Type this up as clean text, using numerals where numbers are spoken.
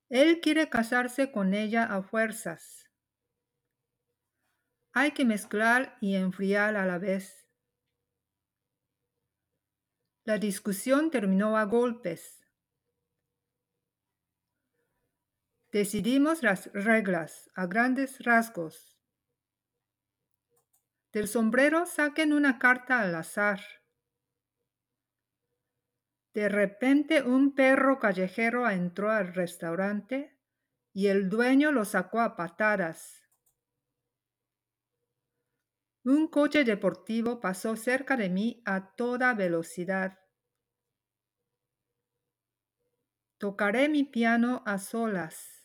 Él quiere casarse con ella a fuerzas. Hay que mezclar y enfriar a la vez. La discusión terminó a golpes. Decidimos las reglas a grandes rasgos. Del sombrero saquen una carta al azar. De repente un perro callejero entró al restaurante y el dueño lo sacó a patadas. Un coche deportivo pasó cerca de mí a toda velocidad. Tocaré mi piano a solas.